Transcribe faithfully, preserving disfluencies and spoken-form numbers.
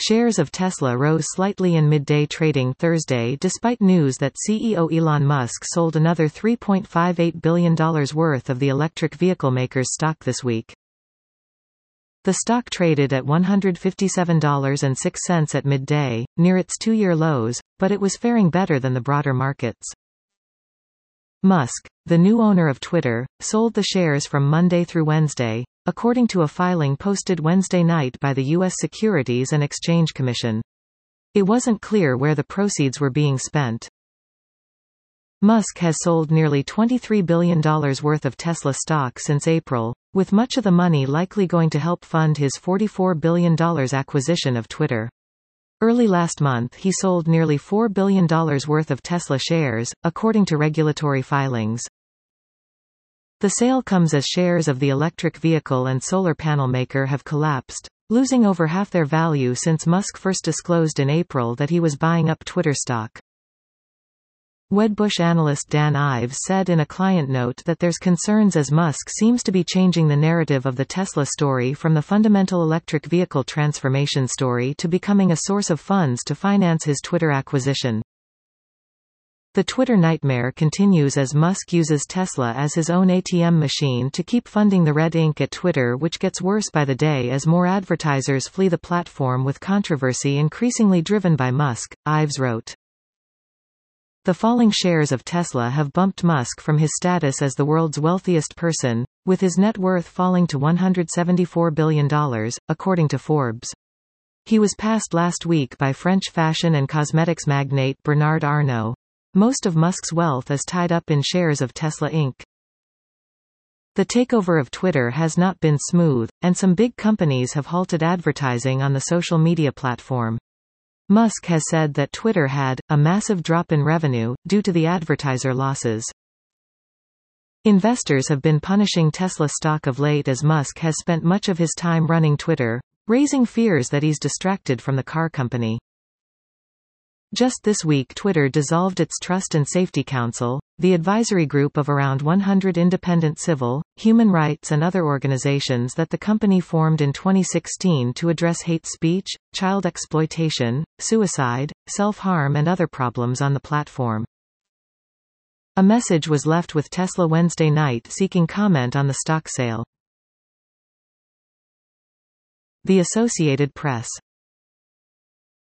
Shares of Tesla rose slightly in midday trading Thursday despite news that C E O Elon Musk sold another three point five eight billion dollars worth of the electric vehicle maker's stock this week. The stock traded at one hundred fifty-seven dollars and six cents at midday, near its two-year lows, but it was faring better than the broader markets. Musk, the new owner of Twitter, sold the shares from Monday through Wednesday, according to a filing posted Wednesday night by the U S Securities and Exchange Commission. It wasn't clear where the proceeds were being spent. Musk has sold nearly twenty-three billion dollars worth of Tesla stock since April, with much of the money likely going to help fund his forty-four billion dollars acquisition of Twitter. Early last month he sold nearly four billion dollars worth of Tesla shares, according to regulatory filings. The sale comes as shares of the electric vehicle and solar panel maker have collapsed, losing over half their value since Musk first disclosed in April that he was buying up Twitter stock. Wedbush analyst Dan Ives said in a client note that there's concerns as Musk seems to be changing the narrative of the Tesla story from the fundamental electric vehicle transformation story to becoming a source of funds to finance his Twitter acquisition. The Twitter nightmare continues as Musk uses Tesla as his own A T M machine to keep funding the red ink at Twitter, which gets worse by the day as more advertisers flee the platform with controversy increasingly driven by Musk, Ives wrote. The falling shares of Tesla have bumped Musk from his status as the world's wealthiest person, with his net worth falling to one hundred seventy-four billion dollars, according to Forbes. He was passed last week by French fashion and cosmetics magnate Bernard Arnault. Most of Musk's wealth is tied up in shares of Tesla Incorporated. The takeover of Twitter has not been smooth, and some big companies have halted advertising on the social media platform. Musk has said that Twitter had a massive drop in revenue, due to the advertiser losses. Investors have been punishing Tesla stock of late as Musk has spent much of his time running Twitter, raising fears that he's distracted from the car company. Just this week Twitter dissolved its Trust and Safety Council, the advisory group of around one hundred independent civil, human rights and other organizations that the company formed in twenty sixteen to address hate speech, child exploitation, suicide, self-harm and other problems on the platform. A message was left with Tesla Wednesday night seeking comment on the stock sale. The Associated Press